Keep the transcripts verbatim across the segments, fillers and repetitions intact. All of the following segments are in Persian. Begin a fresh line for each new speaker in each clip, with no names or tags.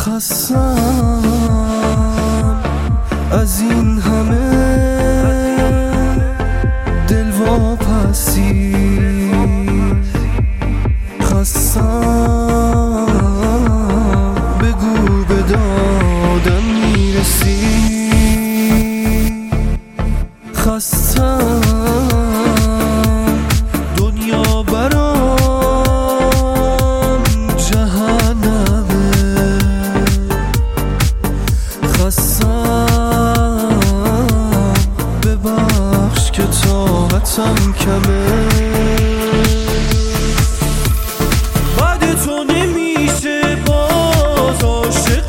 خستم از این همه دلواپسی، خستم بگو به دادم میرسی، خستم دنیا برام جهنمه، خستم ببخش که طاقتم کمه، بعد تو نمیشه باز عاشق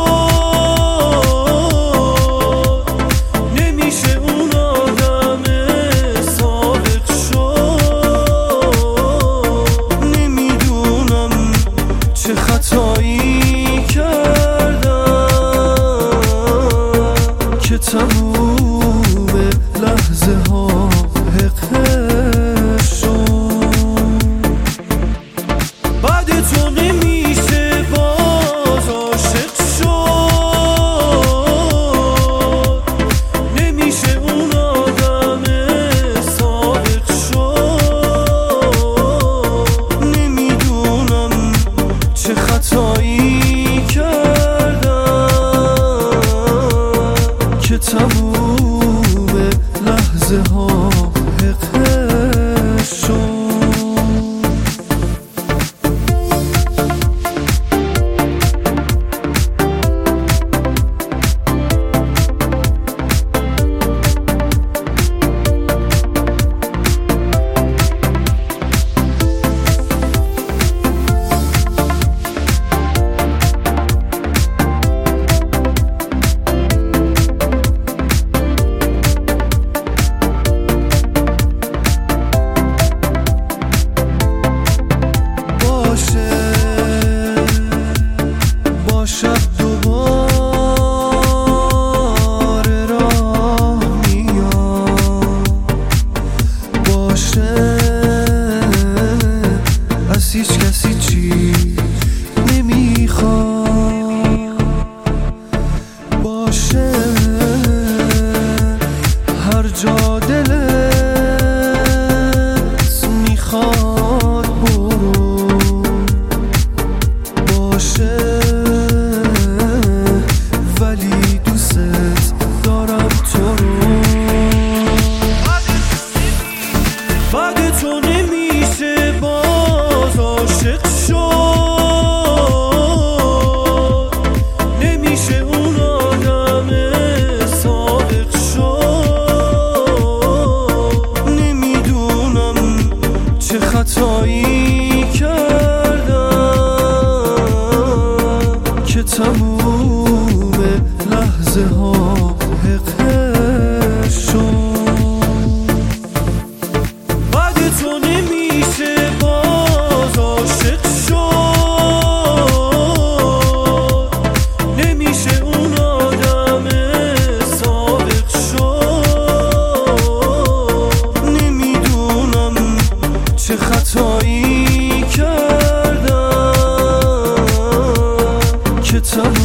شد، نمیشه اون آدم صادق شد، نمیدونم چه خطایی کردم که تموم لحظه ها حقه شد، بعد تو نمیشه باز عاشق شد، نمیشه اون آدم صادق شد، نمیدونم چه خطایی کردم که تموم لحظه ها حقه شد. شب دوباره راه میام، باشه از هیچ کسی چی نمیخوام، باشه هر جا دلت میخواد برو، باشه ولی دوست دارم تو رو، بعد تو نمیشه باز عاشق شد، نمیشه اون آدم صادق شد، نمیدونم چه خطایی کردم که تموم لحظه ها حقه شد، بعد تو نمیشه باز عاشق شد، نمیشه اون آدم صادق شد، نمیدونم چه خطایی کردم که تموم